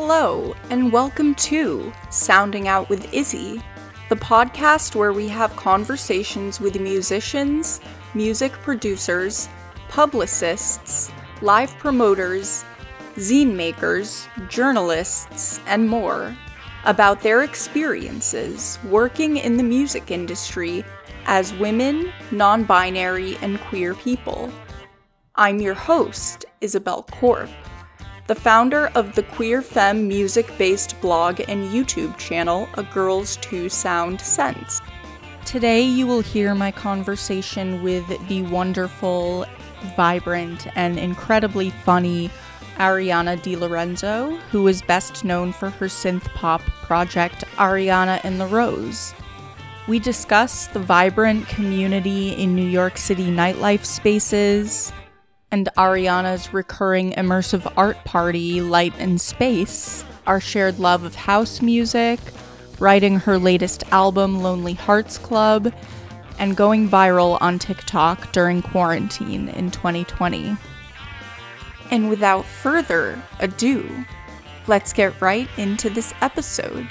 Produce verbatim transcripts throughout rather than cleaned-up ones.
Hello, and welcome to Sounding Out with Izzy, the podcast where we have conversations with musicians, music producers, publicists, live promoters, zine makers, journalists, and more about their experiences working in the music industry as women, non-binary, and queer people. I'm your host, Isabel Korp, the founder of the Queer Femme music-based blog and YouTube channel, A Girls Two Sound Sense. Today you will hear my conversation with the wonderful, vibrant, and incredibly funny Ariana DiLorenzo, who is best known for her synth-pop project Ariana and the Rose. We discuss the vibrant community in New York City nightlife spaces, and Ariana's recurring immersive art party, Light and Space, our shared love of house music, writing her latest album, Lonely Hearts Club, and going viral on TikTok during quarantine in twenty twenty. And without further ado, let's get right into this episode.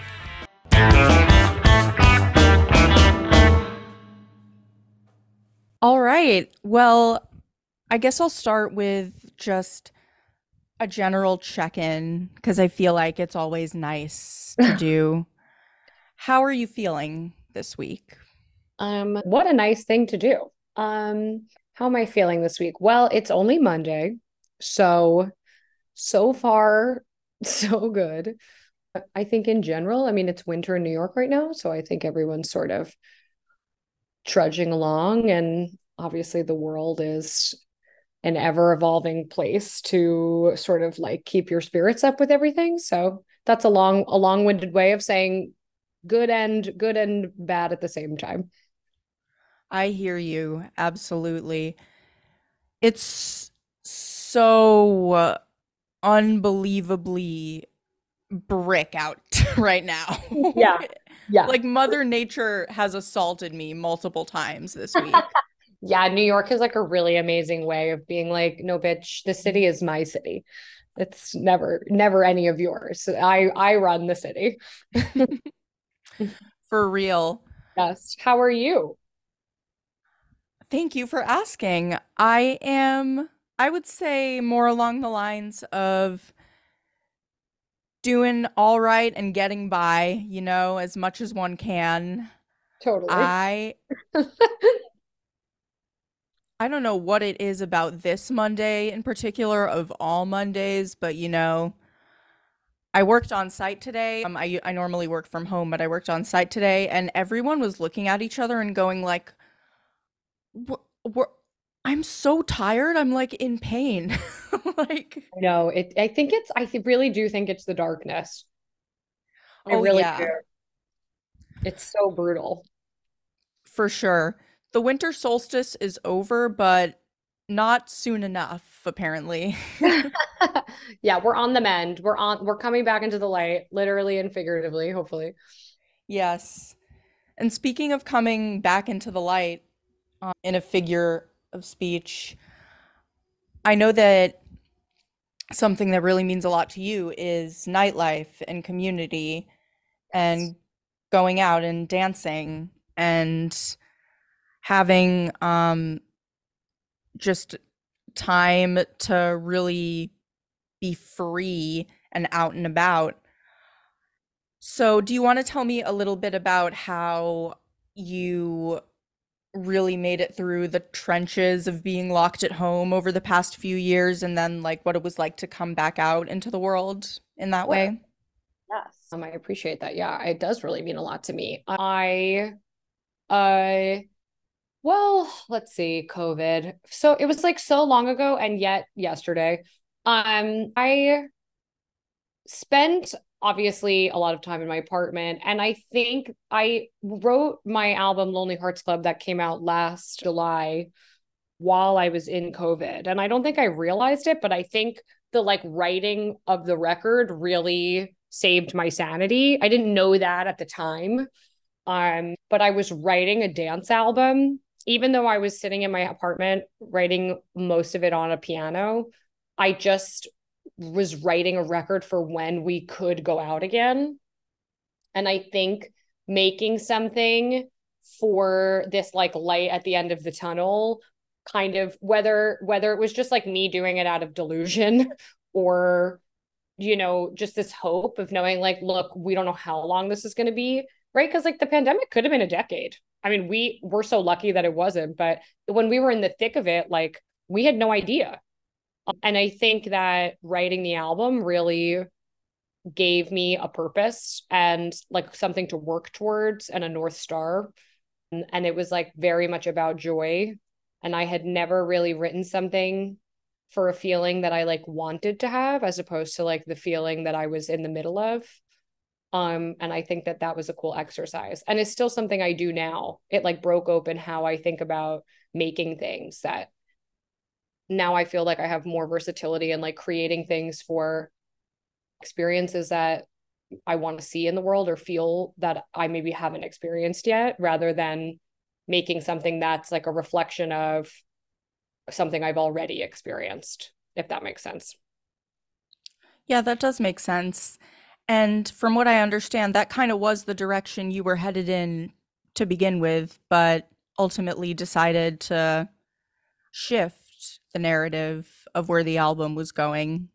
All right, well, I guess I'll start with just a general check-in, because I feel like it's always nice to do. How are you feeling this week? Um, what a nice thing to do. Um, how am I feeling this week? Well, it's only Monday, so so far so good. I think in general, I mean, it's winter in New York right now, so I think everyone's sort of trudging along, and obviously the world is an ever evolving place to sort of like keep your spirits up with everything. So that's a long, a long-winded way of saying good and good and bad at the same time. I hear you, absolutely. It's so unbelievably brick out right now. Yeah. Yeah. Like Mother Nature has assaulted me multiple times this week. Yeah, New York is like a really amazing way of being like, no, bitch, the city is my city. It's never, never any of yours. I I run the city. For real. Yes. How are you? Thank you for asking. I am, I would say, more along the lines of doing all right and getting by, you know, as much as one can. Totally. I I don't know what it is about this Monday in particular of all Mondays, but you know, I worked on site today. Um, I I normally work from home, but I worked on site today, and everyone was looking at each other and going like, "We're, we're I'm so tired. I'm like in pain." Like, No, it I think it's I th- really do think it's the darkness. I oh really do. yeah, It's so brutal. for sure. The winter solstice is over, but not soon enough, apparently. Yeah, we're on the mend. We're on we're coming back into the light, literally and figuratively, hopefully. Yes. And speaking of coming back into the light, uh, in a figure of speech, I know that something that really means a lot to you is nightlife and community and going out and dancing and having um just time to really be free and out and about. So, do you want to tell me a little bit about how you really made it through the trenches of being locked at home over the past few years and then like what it was like to come back out into the world in that Sure. way? Yes. Um, I appreciate that. Yeah, it does really mean a lot to me. I uh well, let's see, COVID. So it was like so long ago and yet yesterday. Um, I spent obviously a lot of time in my apartment, and I think I wrote my album Lonely Hearts Club that came out last July while I was in COVID. And I don't think I realized it, but I think the like writing of the record really saved my sanity. I didn't know that at the time. Um, but I was writing a dance album, even though I was sitting in my apartment writing most of it on a piano. I just was writing a record for when we could go out again. And I think making something for this like light at the end of the tunnel, kind of whether whether it was just like me doing it out of delusion or you know just this hope of knowing like, look, we don't know how long this is going to be, right? Because like the pandemic could have been a decade. I mean, we were so lucky that it wasn't, but when we were in the thick of it, like we had no idea. And I think that writing the album really gave me a purpose and like something to work towards and a North Star. And, and it was like very much about joy. And I had never really written something for a feeling that I like wanted to have, as opposed to like the feeling that I was in the middle of. Um, and I think that that was a cool exercise. And it's still something I do now. It like broke open how I think about making things, that now I feel like I have more versatility and like creating things for experiences that I want to see in the world or feel that I maybe haven't experienced yet, rather than making something that's like a reflection of something I've already experienced, if that makes sense. Yeah, that does make sense. And from what I understand, that kind of was the direction you were headed in to begin with, but ultimately decided to shift the narrative of where the album was going.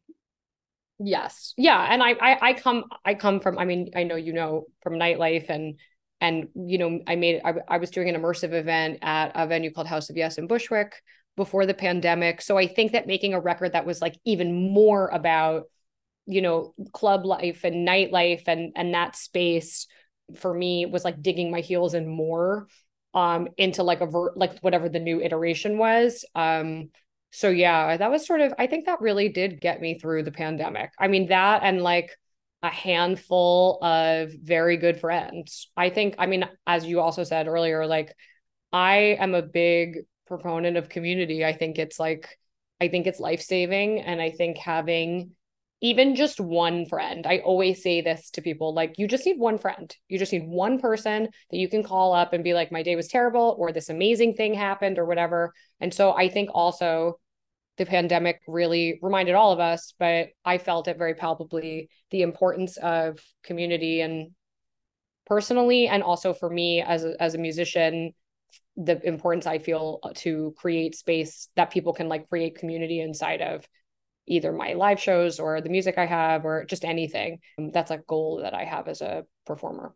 Yes. Yeah. And I, I, I come, I come from, I mean, I know, you know, from nightlife and, and, you know, I made, I, I was doing an immersive event at a venue called House of Yes in Bushwick before the pandemic. So I think that making a record that was like even more about, you know, club life and nightlife and, and that space for me was like digging my heels in more, um, into like a, ver- like whatever the new iteration was. Um, so yeah, that was sort of, I think that really did get me through the pandemic. I mean, that and like a handful of very good friends. I think, I mean, as you also said earlier, like I am a big proponent of community. I think it's like, I think it's life saving. And I think having even just one friend, I always say this to people, like, you just need one friend. You just need one person that you can call up and be like, my day was terrible, or this amazing thing happened, or whatever. And so I think also the pandemic really reminded all of us, but I felt it very palpably, the importance of community, and personally, and also for me as a, as a musician, the importance I feel to create space that people can like create community inside of, either my live shows or the music I have or just anything. That's a goal that I have as a performer.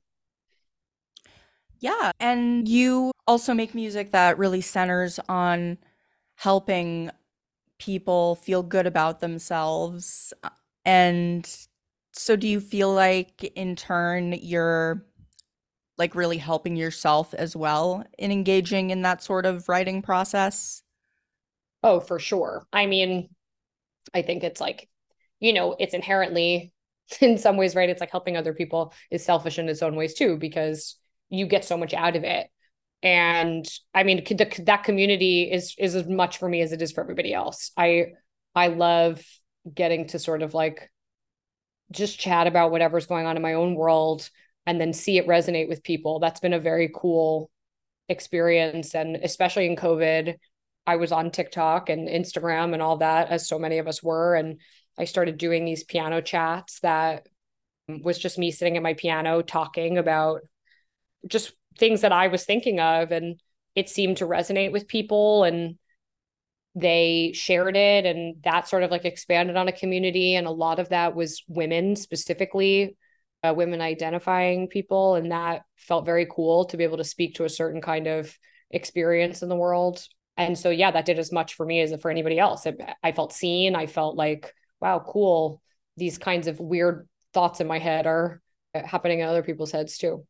Yeah. And you also make music that really centers on helping people feel good about themselves. And so do you feel like in turn you're like really helping yourself as well in engaging in that sort of writing process? Oh, for sure. I mean, I think it's like, you know, it's inherently in some ways, right? It's like helping other people is selfish in its own ways too, because you get so much out of it. And I mean, the, that community is is as much for me as it is for everybody else. I I love getting to sort of like just chat about whatever's going on in my own world and then see it resonate with people. That's been a very cool experience. And especially in COVID, I was on TikTok and Instagram and all that, as so many of us were. And I started doing these piano chats that was just me sitting at my piano talking about just things that I was thinking of. And it seemed to resonate with people, and they shared it. And that sort of like expanded on a community. And a lot of that was women, specifically uh, women identifying people. And that felt very cool to be able to speak to a certain kind of experience in the world. And so, yeah, that did as much for me as for anybody else. It, I felt seen. I felt like, wow, cool. These kinds of weird thoughts in my head are happening in other people's heads too.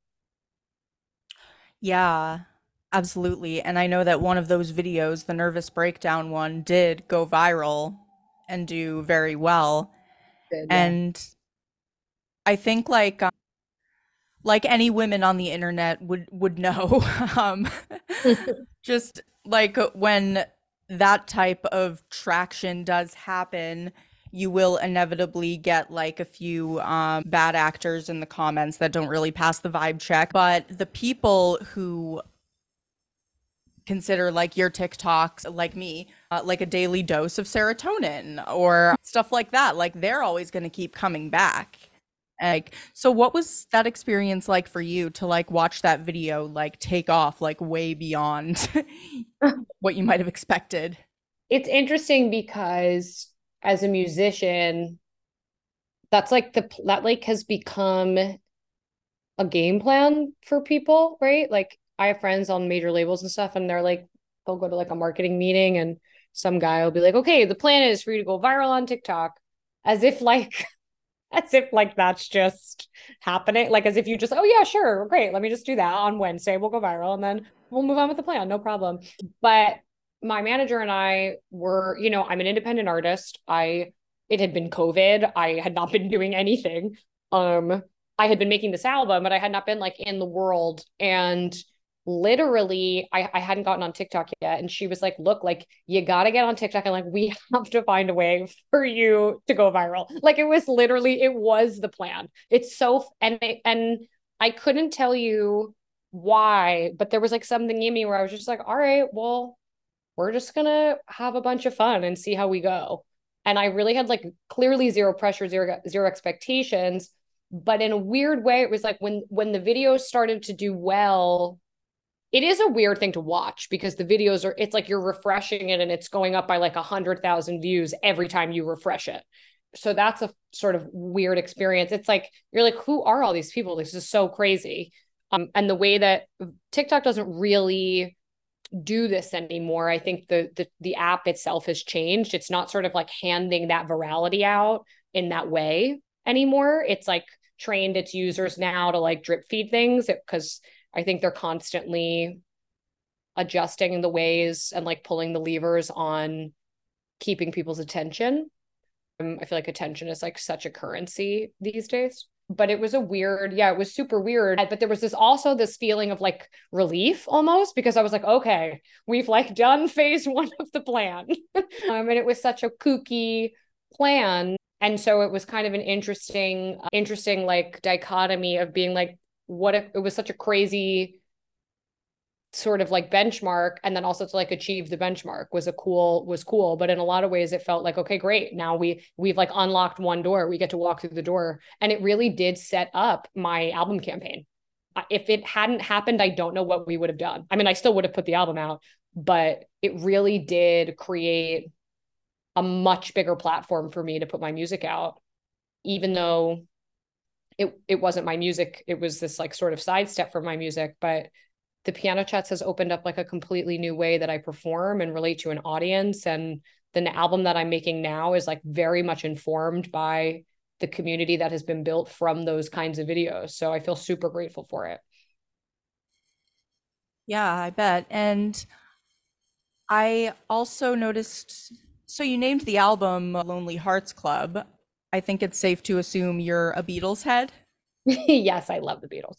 Yeah, absolutely. And I know that one of those videos, the nervous breakdown one, did go viral and do very well. Good, yeah. And I think like um, like any women on the internet would would know, um, just like when that type of traction does happen, you will inevitably get like a few um, bad actors in the comments that don't really pass the vibe check. But the people who consider like your TikToks, like me, uh, like a daily dose of serotonin or stuff like that. Like they're always going to keep coming back. Like, so what was that experience like for you to like watch that video like take off like way beyond what you might have expected? It's interesting because as a musician, that's like the that like has become a game plan for people, right? Like I have friends on major labels and stuff, and they're like, they'll go to like a marketing meeting, and some guy will be like, okay, the plan is for you to go viral on TikTok, as if like, as if like that's just happening, like as if you just, oh yeah, sure, great, let me just do that on Wednesday, we'll go viral, and then we'll move on with the plan, no problem. But my manager and I were, you know, I'm an independent artist. I, it had been COVID. I had not been doing anything. Um, I had been making this album, but I had not been like in the world. And literally, I, I hadn't gotten on TikTok yet. And she was like, look, like, you got to get on TikTok. And like, we have to find a way for you to go viral. Like, it was literally, it was the plan. It's so, and, it, and I couldn't tell you why, but there was like something in me where I was just like, all right, well, we're just going to have a bunch of fun and see how we go. And I really had like clearly zero pressure, zero, zero expectations. But in a weird way, it was like when when the videos started to do well, it is a weird thing to watch because the videos are, it's like you're refreshing it and it's going up by like a hundred thousand views every time you refresh it. So that's a sort of weird experience. It's like, you're like, who are all these people? This is so crazy. Um, and the way that TikTok doesn't really do this anymore. I think the, the the app itself has changed. It's not sort of like handing that virality out in that way anymore. It's like trained its users now to like drip feed things because I think they're constantly adjusting the ways and like pulling the levers on keeping people's attention. Um, I feel like attention is like such a currency these days. But it was a weird, yeah, it was super weird. But there was this also this feeling of like relief almost because I was like, okay, we've like done phase one of the plan. um, and it was such a kooky plan. And so it was kind of an interesting, interesting like dichotomy of being like, what if it was such a crazy sort of like benchmark, and then also to like achieve the benchmark was a cool was cool, but in a lot of ways it felt like, okay, great, now we we've like unlocked one door, we get to walk through the door. And it really did set up my album campaign. If it hadn't happened, I don't know what we would have done. I mean, I still would have put the album out, but it really did create a much bigger platform for me to put my music out, even though it it wasn't my music, it was this like sort of sidestep for my music. But the Piano Chats has opened up like a completely new way that I perform and relate to an audience. And the album that I'm making now is like very much informed by the community that has been built from those kinds of videos. So I feel super grateful for it. Yeah, I bet. And I also noticed, so you named the album Lonely Hearts Club. I think it's safe to assume you're a Beatles head. Yes, I love the Beatles.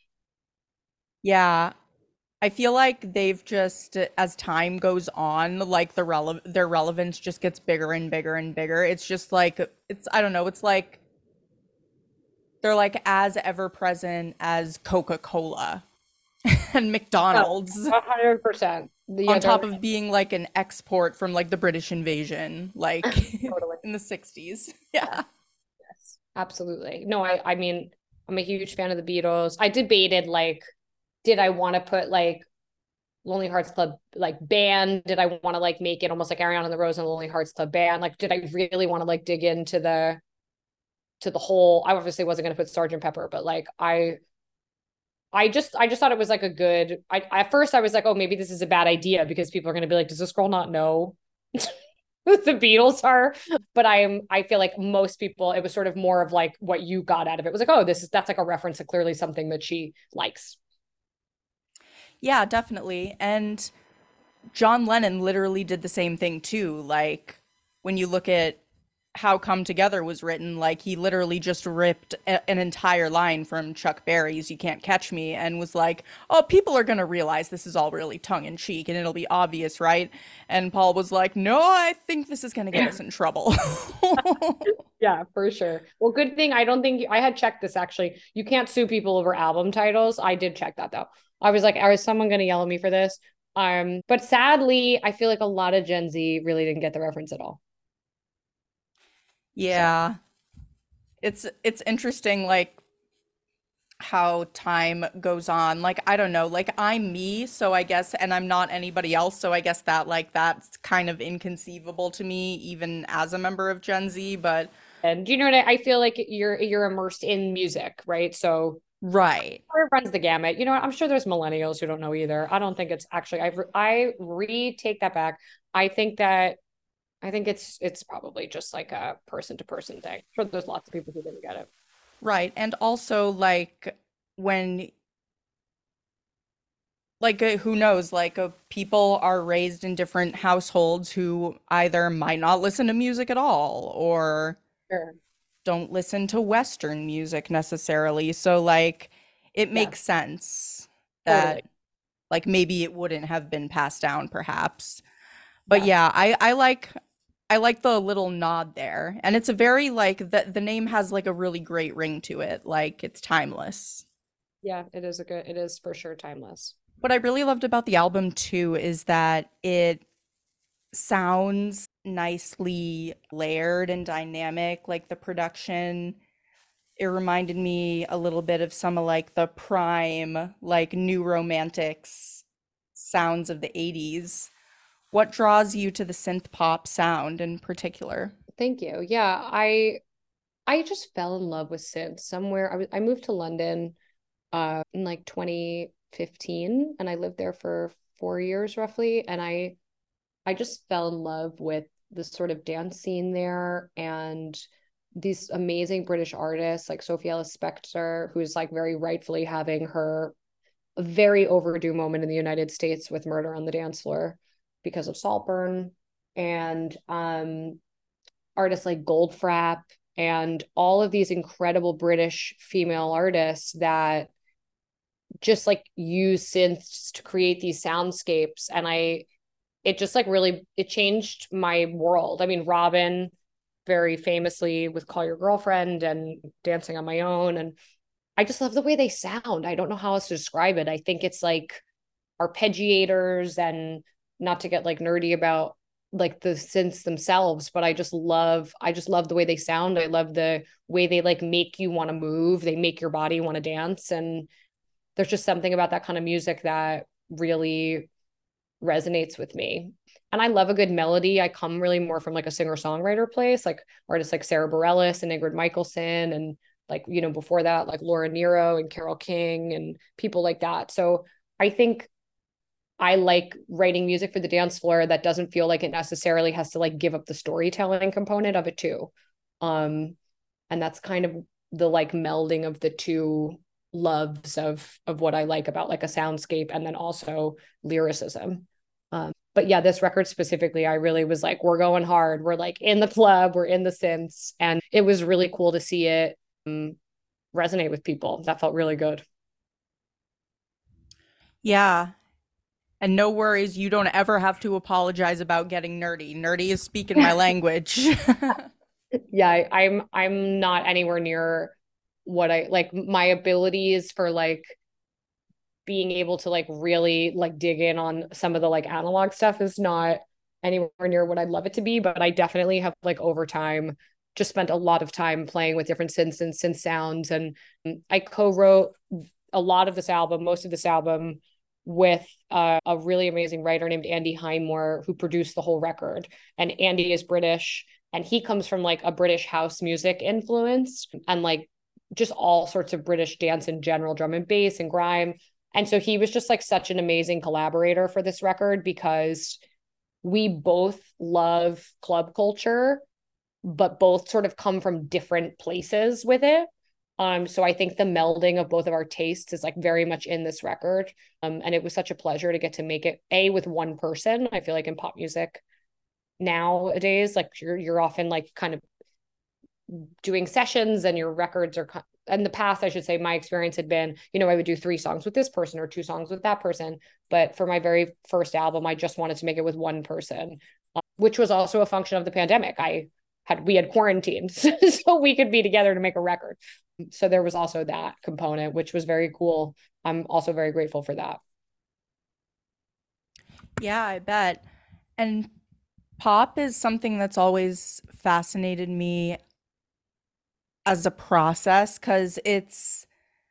Yeah. I feel like they've just, as time goes on, like the rele their relevance just gets bigger and bigger and bigger. It's just like, it's, I don't know, it's like they're like as ever present as Coca-Cola and McDonald's. one hundred percent. Yeah, on top of being like an export from like the British invasion, like totally. In the sixties. Yeah. Yes, absolutely. No, I, I mean, I'm a huge fan of the Beatles. I debated like, did I want to put like Lonely Hearts Club like band? Did I want to like make it almost like Ariana and the Rose and Lonely Hearts Club band? Like, did I really want to like dig into the to the whole? I obviously wasn't going to put Sergeant Pepper, but like I, I just I just thought it was like a good. I at first I was like, oh, maybe this is a bad idea because people are going to be like, does this girl not know who the Beatles are? But I am I feel like most people, it was sort of more of like what you got out of it was like, oh, this is that's like a reference to clearly something that she likes. Yeah, definitely. And John Lennon literally did the same thing too. Like when you look at how Come Together was written, like he literally just ripped a- an entire line from Chuck Berry's You Can't Catch Me and was like, oh, people are going to realize this is all really tongue in cheek and it'll be obvious, right? And Paul was like, no, I think this is going to get us in trouble. Yeah, for sure. Well, good thing I don't think I had checked this actually. You can't sue people over album titles. I did check that though. I was like, is someone going to yell at me for this? Um, but sadly, I feel like a lot of Gen Z really didn't get the reference at all. So Yeah. It's it's interesting like how time goes on. Like I don't know, like I'm me, so I guess and I'm not anybody else, so I guess that like that's kind of inconceivable to me even as a member of Gen Z, but and you know what I, I feel like you're you're immersed in music, right? So right. it runs the gamut. You know what? I'm sure there's millennials who don't know either. I don't think it's actually I I retake that back. I think that I think it's it's probably just like a person to person thing. I'm sure there's lots of people who didn't get it. Right. And also like when like uh, who knows like uh, people are raised in different households who either might not listen to music at all or Sure. don't listen to Western music necessarily. So like it Yeah, makes sense totally. that like maybe it wouldn't have been passed down perhaps. But Yeah. yeah, I I like I like the little nod there. And it's a very like the the name has like a really great ring to it. Like it's timeless. Yeah, it is a good it is for sure timeless. What I really loved about the album too is that it sounds nicely layered and dynamic. Like the production, it reminded me a little bit of some of like the prime, like new romantics sounds of the eighties. What draws you to the synth pop sound in particular? Thank you. Yeah, I I just fell in love with synth somewhere. I was I moved to London uh in like twenty fifteen and I lived there for four years roughly and I I just fell in love with the sort of dance scene there and these amazing British artists like Sophie Ellis Bextor, who's like very rightfully having her very overdue moment in the United States with Murder on the Dance Floor because of Saltburn, and um, artists like Goldfrapp and all of these incredible British female artists that just like use synths to create these soundscapes. And I, it just like really, it changed my world. I mean, Robin very famously with Call Your Girlfriend and Dancing on My Own. And I just love the way they sound. I don't know how else to describe it. I think it's like arpeggiators and not to get like nerdy about like the synths themselves, but I just love I just love the way they sound. I love the way they like make you want to move. They make your body want to dance. And there's just something about that kind of music that really resonates with me. And I love a good melody. I come really more from like a singer-songwriter place, like artists like Sarah Bareilles and Ingrid Michaelson and like, you know, before that, like Laura Nyro and Carole King and people like that. So I think I like writing music for the dance floor that doesn't feel like it necessarily has to like give up the storytelling component of it too. Um, and that's kind of the like melding of the two loves of of what I like about like a soundscape and then also lyricism. Um, but yeah, this record specifically, I really was like, we're going hard. We're like in the club, we're in the synths, and it was really cool to see it um, resonate with people. That felt really good. Yeah. And no worries, you don't ever have to apologize about getting nerdy. Nerdy is speaking my language. Yeah, I, I'm I'm not anywhere near what I like my abilities for like being able to like really like dig in on some of the like analog stuff is not anywhere near what I'd love it to be, but I definitely have like over time just spent a lot of time playing with different synths and synth sounds. And I co-wrote a lot of this album, most of this album with uh, a really amazing writer named Andy Highmore who produced the whole record. And Andy is British and he comes from like a British house music influence and like just all sorts of British dance in general, drum and bass and grime. And so he was just like such an amazing collaborator for this record because we both love club culture, but both sort of come from different places with it. Um, so I think the melding of both of our tastes is like very much in this record. Um, and it was such a pleasure to get to make it a with one person. I feel like in pop music nowadays, like you're you're often like kind of doing sessions and your records are in the past, I should say, my experience had been, you know, I would do three songs with this person or two songs with that person. But for my very first album, I just wanted to make it with one person, um, which was also a function of the pandemic. I had, we had quarantined so we could be together to make a record. So there was also that component, which was very cool. I'm also very grateful for that. Yeah, I bet. And pop is something that's always fascinated me as a process because it's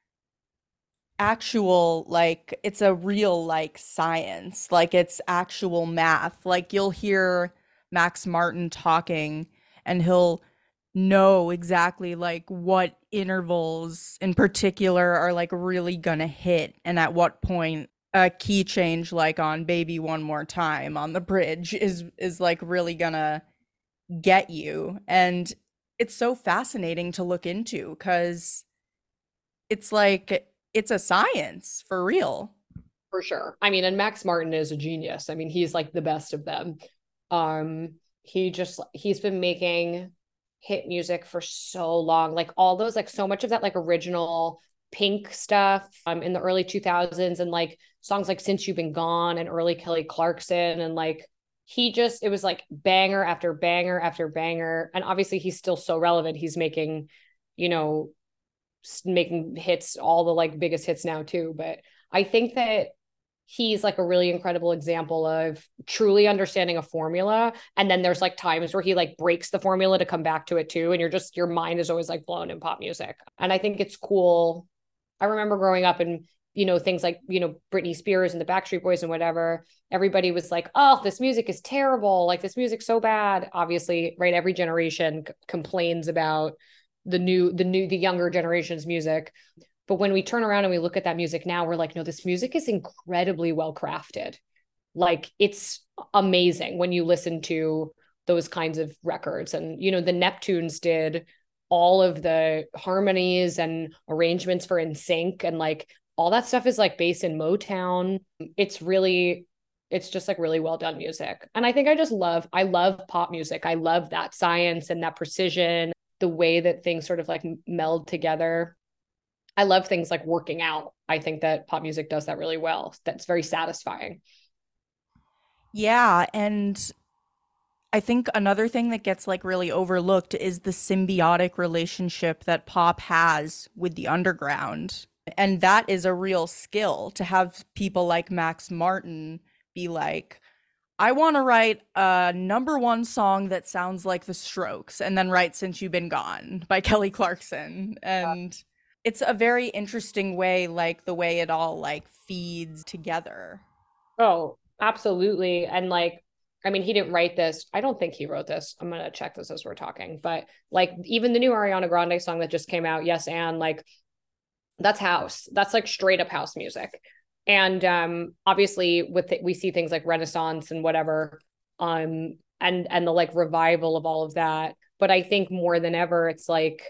actual, like, it's a real, like, science. Like, it's actual math. Like, you'll hear Max Martin talking, and he'll know exactly, like, what intervals in particular are, like, really gonna hit, and at what point a key change, like on Baby One More Time on the bridge, is is like really gonna get you. And it's so fascinating to look into because it's like it's a science for real. For sure. I mean, and Max Martin is a genius. I mean, he's like the best of them. Um, he just he's been making hit music for so long. Like all those, like so much of that, like original Pink stuff um in the early two thousands, and like songs like Since You've Been Gone and early Kelly Clarkson. And like he just it was like banger after banger after banger. And obviously he's still so relevant. He's making, you know, making hits, all the like biggest hits now too. But I think that he's like a really incredible example of truly understanding a formula. And then there's like times where he like breaks the formula to come back to it too. And you're just, your mind is always like blown in pop music. And I think it's cool. I remember growing up and, you know, things like, you know, Britney Spears and the Backstreet Boys and whatever, everybody was like, oh, this music is terrible. Like this music's so bad. Obviously, right. Every generation c- complains about the new, the new, the younger generation's music. But when we turn around and we look at that music now, we're like, no, this music is incredibly well crafted. Like it's amazing when you listen to those kinds of records. And, you know, the Neptunes did all of the harmonies and arrangements for In Sync, and like all that stuff is like based in Motown. It's really, it's just like really well done music. And I think I just love, I love pop music. I love that science and that precision, the way that things sort of like meld together. I love things like working out. I think that pop music does that really well. That's very satisfying. Yeah, and I think another thing that gets like really overlooked is the symbiotic relationship that pop has with the underground. And that is a real skill to have people like Max Martin be like, I want to write a number one song that sounds like The Strokes, and then write Since You've Been Gone by Kelly Clarkson. And it's a very interesting way, like the way it all like feeds together. Oh, absolutely. And like, I mean, he didn't write this. I don't think he wrote this. I'm gonna check this as we're talking. But like even the new Ariana Grande song that just came out, Yes and, like that's house. That's like straight up house music. And um obviously with it, we see things like Renaissance and whatever, um and and the like revival of all of that. But I think more than ever, it's like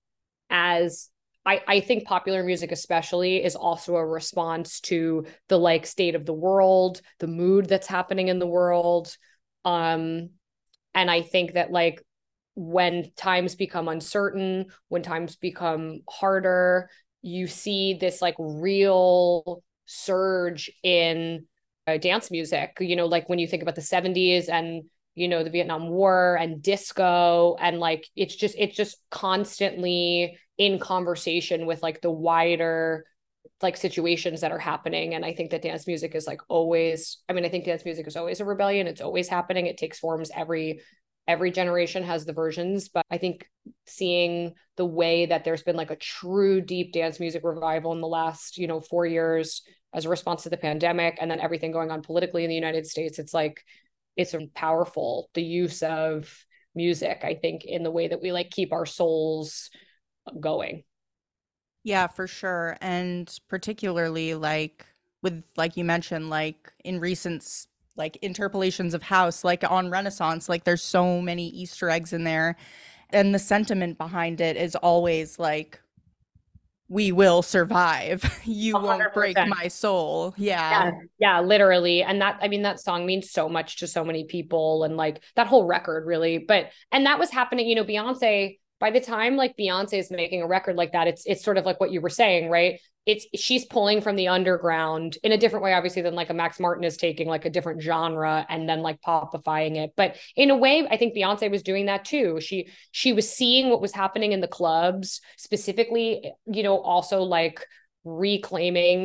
as I, I think popular music especially is also a response to the like state of the world, the mood that's happening in the world. Um, and I think that like when times become uncertain, when times become harder, you see this like real surge in uh, dance music. You know, like when you think about the seventies and, you know, the Vietnam War and disco, and like it's just it's just constantly in conversation with like the wider like situations that are happening. And I think that dance music is like always, I mean, I think dance music is always a rebellion. It's always happening. It takes forms. Every every generation has the versions. But I think seeing the way that there's been like a true deep dance music revival in the last, you know, four years as a response to the pandemic, and then everything going on politically in the United States, it's like it's powerful, the use of music, I think, in the way that we like keep our souls going. Yeah, for sure. And particularly like with like you mentioned, like in recent s- like interpolations of house, like on Renaissance, like there's so many Easter eggs in there. And the sentiment behind it is always like, we will survive. You A won't hundred break percent. my soul. Yeah. Yeah, yeah, literally. And that, I mean, that song means so much to so many people, and like that whole record really. But and that was happening, you know, Beyonce, by the time like Beyonce is making a record like that, it's it's sort of like what you were saying, right? It's she's pulling from the underground in a different way, obviously, than like a Max Martin is taking like a different genre and then like popifying it. But in a way, I think Beyonce was doing that too. She she was seeing what was happening in the clubs, specifically, you know, also like reclaiming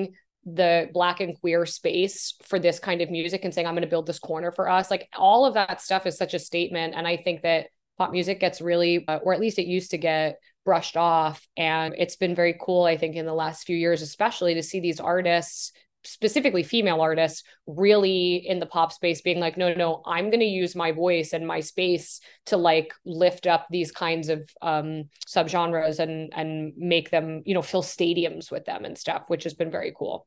the Black and queer space for this kind of music and saying, I'm going to build this corner for us. Like all of that stuff is such a statement. And I think that pop music gets really, uh, or at least it used to get brushed off. And it's been very cool, I think, in the last few years, especially to see these artists, specifically female artists, really in the pop space being like, no, no, no, I'm going to use my voice and my space to like lift up these kinds of um, subgenres and, and make them, you know, fill stadiums with them and stuff, which has been very cool.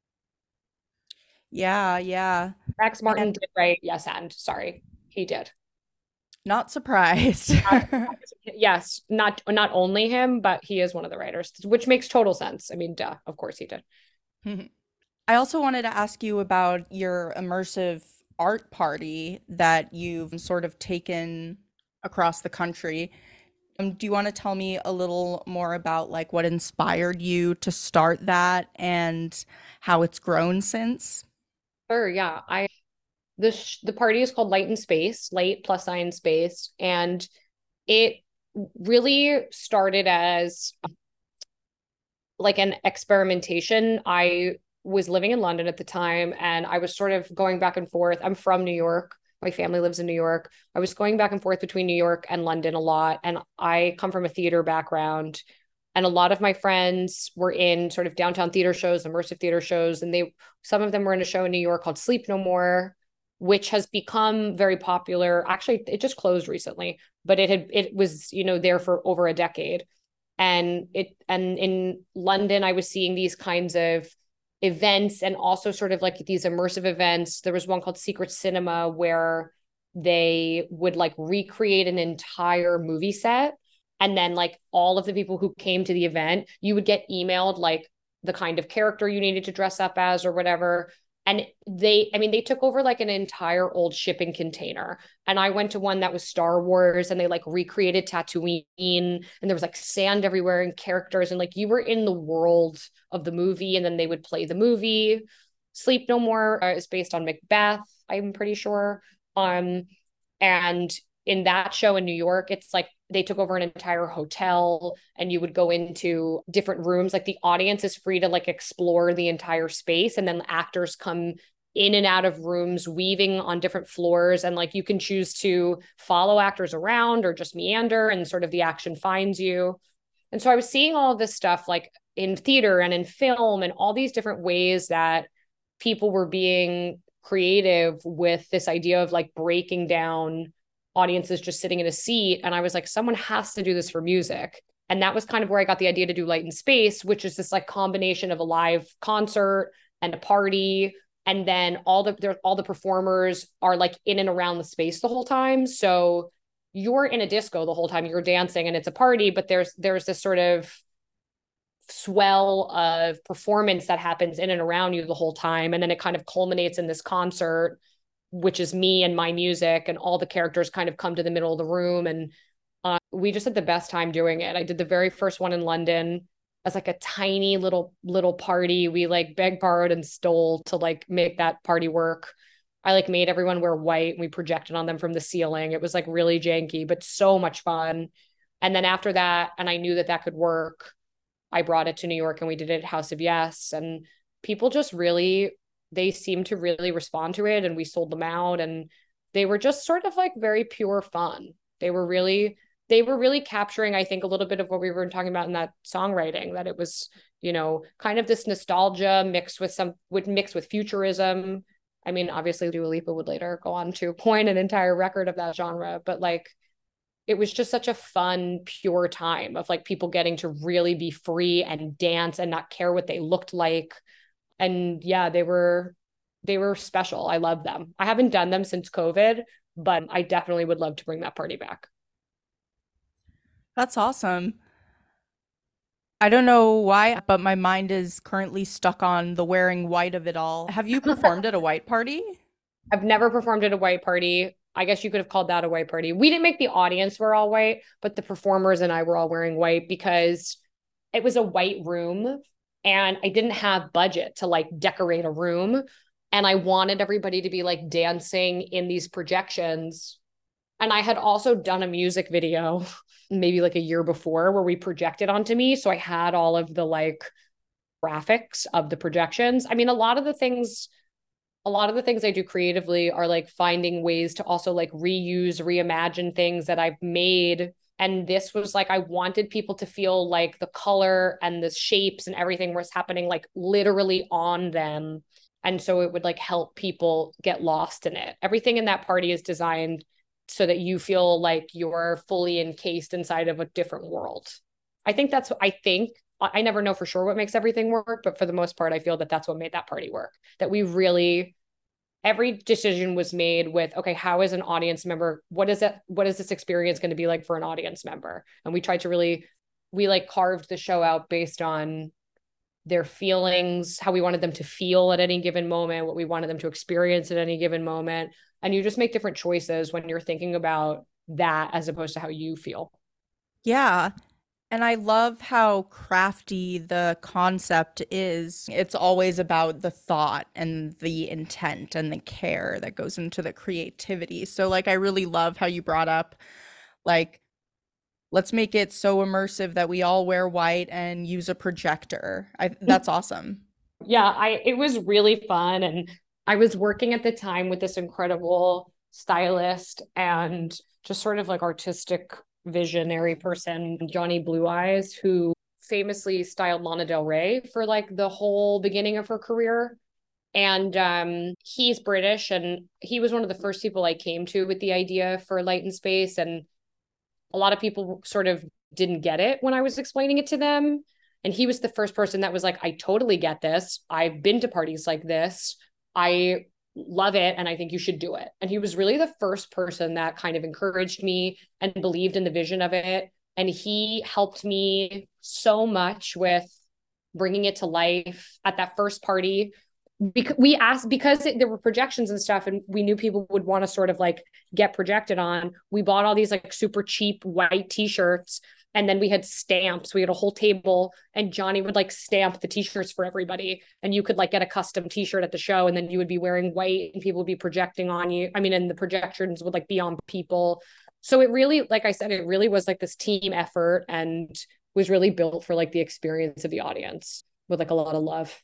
Yeah, yeah. Max Martin And did write Yes and, sorry, he did. not surprised. Yes, not not only him, but he is one of the writers, which makes total sense. I mean, duh, of course he did. I also wanted to ask you about your immersive art party that you've sort of taken across the country. Um, do you want to tell me a little more about like what inspired you to start that and how it's grown since? Sure, yeah. I the sh- the party is called Light in Space, Light plus sign space, and it really started as like an experimentation. I was living in London at the time and I was sort of going back and forth. I'm from New York. My family lives in New York. I was going back and forth between New York and London a lot. And I come from a theater background. And a lot of my friends were in sort of downtown theater shows, immersive theater shows. And they, some of them were in a show in New York called Sleep No More, which has become very popular. Actually, it just closed recently, but it had, it was, you know, there for over a decade. And it, and in London, I was seeing these kinds of events and also sort of like these immersive events. There was one called Secret Cinema where they would like recreate an entire movie set. And then like all of the people who came to the event, you would get emailed like the kind of character you needed to dress up as or whatever. And they, I mean, they took over like an entire old shipping container. And I went to one that was Star Wars and they like recreated Tatooine and there was like sand everywhere and characters. And like you were in the world of the movie and then they would play the movie. Sleep No More uh, is based on Macbeth, I'm pretty sure. Um, and in that show in New York, it's like they took over an entire hotel and you would go into different rooms. Like the audience is free to like explore the entire space. And then the actors come in and out of rooms, weaving on different floors. And like you can choose to follow actors around or just meander and sort of the action finds you. And so I was seeing all of this stuff like in theater and in film and all these different ways that people were being creative with this idea of like breaking down audiences just sitting in a seat. And I was like, someone has to do this for music. And that was kind of where I got the idea to do Light in Space, which is this like combination of a live concert and a party. And then all the all the performers are like in and around the space the whole time. So you're in a disco the whole time, you're dancing and it's a party, but there's there's this sort of swell of performance that happens in and around you the whole time. And then it kind of culminates in this concert, which is me and my music, and all the characters kind of come to the middle of the room. And uh, we just had the best time doing it. I did the very first one in London as like a tiny little, little party. We like begged, borrowed, and stole to like make that party work. I like made everyone wear white and we projected on them from the ceiling. It was like really janky, but so much fun. And then after that, and I knew that that could work, I brought it to New York and we did it at House of Yes. And people just really, they seemed to really respond to it and we sold them out and they were just sort of like very pure fun. They were really, they were really capturing, I think, a little bit of what we were talking about in that songwriting, that it was, you know, kind of this nostalgia mixed with some, would mix with futurism. I mean, obviously Dua Lipa would later go on to coin an entire record of that genre, but like, it was just such a fun, pure time of like people getting to really be free and dance and not care what they looked like. And yeah, they were, they were special. I love them. I haven't done them since COVID, but I definitely would love to bring that party back. That's awesome. I don't know why, but my mind is currently stuck on the wearing white of it all. Have you performed at a white party? I've never performed at a white party. I guess you could have called that a white party. We didn't make the audience wear all white, but the performers and I were all wearing white because it was a white room and I didn't have budget to like decorate a room. And I wanted everybody to be like dancing in these projections. And I had also done a music video maybe like a year before where we projected onto me. So I had all of the like graphics of the projections. I mean, a lot of the things, a lot of the things I do creatively are like finding ways to also like reuse, reimagine things that I've made. And this was like, I wanted people to feel like the color and the shapes and everything was happening like literally on them. And so it would like help people get lost in it. Everything in that party is designed so that you feel like you're fully encased inside of a different world. I think that's, I think, I never know for sure what makes everything work, but for the most part, I feel that that's what made that party work. That we really, every decision was made with, okay, how is an audience member, what is it, what is this experience going to be like for an audience member? And we tried to really, we like carved the show out based on their feelings, how we wanted them to feel at any given moment, what we wanted them to experience at any given moment. And you just make different choices when you're thinking about that as opposed to how you feel. Yeah. And I love how crafty the concept is. It's always about the thought and the intent and the care that goes into the creativity. So like, I really love how you brought up, like, let's make it so immersive that we all wear white and use a projector. I, that's awesome. Yeah, I it was really fun. And I was working at the time with this incredible stylist and just sort of like artistic visionary person, Johnny Blue Eyes, who famously styled Lana Del Rey for like the whole beginning of her career. And um, he's British, and he was one of the first people I came to with the idea for Light and Space. And a lot of people sort of didn't get it when I was explaining it to them. And he was the first person that was like, I totally get this. I've been to parties like this. I love it. And I think you should do it. And he was really the first person that kind of encouraged me and believed in the vision of it. And he helped me so much with bringing it to life at that first party. Because we asked, because it, there were projections and stuff, and we knew people would want to sort of like get projected on. We bought all these like super cheap white t-shirts, and then we had stamps. We had a whole table, and Johnny would like stamp the t-shirts for everybody, and you could like get a custom t-shirt at the show, and then you would be wearing white, and people would be projecting on you. I mean, and the projections would like be on people. So it really, like I said, it really was like this team effort, and was really built for like the experience of the audience with like a lot of love.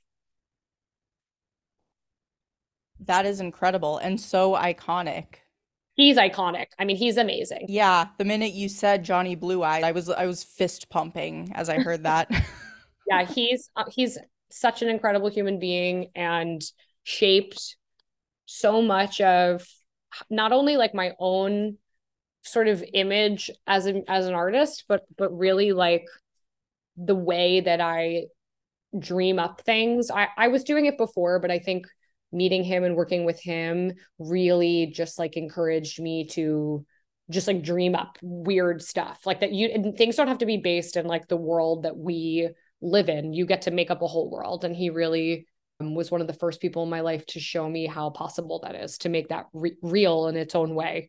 That is incredible and so iconic. He's iconic. I mean, he's amazing. Yeah, the minute you said Johnny Blue Eyes, I was I was fist pumping as I heard that. Yeah, he's uh, he's such an incredible human being and shaped so much of not only like my own sort of image as an as an artist, but but really like the way that I dream up things. I I was doing it before, but I think meeting him and working with him really just like encouraged me to just like dream up weird stuff like that. You and things don't have to be based in like the world that we live in. You get to make up a whole world. And he really um, was one of the first people in my life to show me how possible that is, to make that re- real in its own way.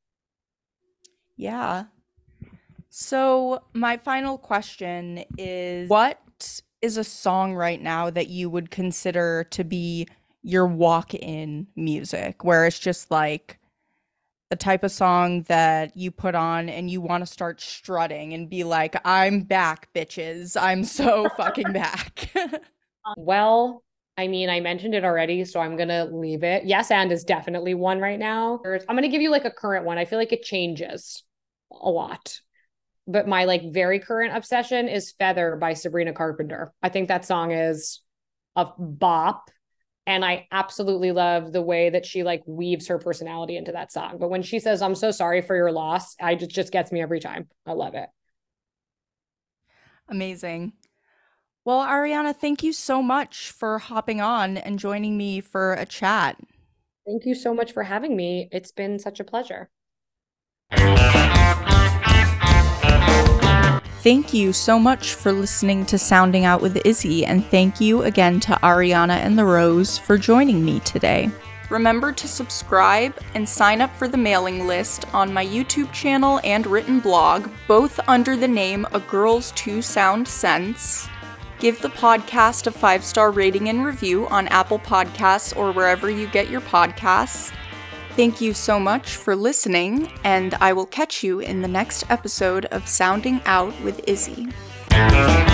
Yeah. So my final question is, what is a song right now that you would consider to be your walk-in music, where it's just like the type of song that you put on and you want to start strutting and be like, I'm back, bitches. I'm so fucking back. Well, I mean, I mentioned it already, so I'm going to leave it. Yes and is definitely one right now. I'm going to give you like a current one. I feel like it changes a lot. But my like very current obsession is Feather by Sabrina Carpenter. I think that song is a bop. And I absolutely love the way that she like weaves her personality into that song. But when she says, I'm so sorry for your loss, I just, just gets me every time. I love it. Amazing. Well, Ariana, thank you so much for hopping on and joining me for a chat. Thank you so much for having me. It's been such a pleasure. Thank you so much for listening to Sounding Out with Izzy, and thank you again to Ariana and the Rose for joining me today. Remember to subscribe and sign up for the mailing list on my YouTube channel and written blog, both under the name A Girl's Two Sound Sense. Give the podcast a five-star rating and review on Apple Podcasts or wherever you get your podcasts. Thank you so much for listening, and I will catch you in the next episode of Sounding Out with Izzy.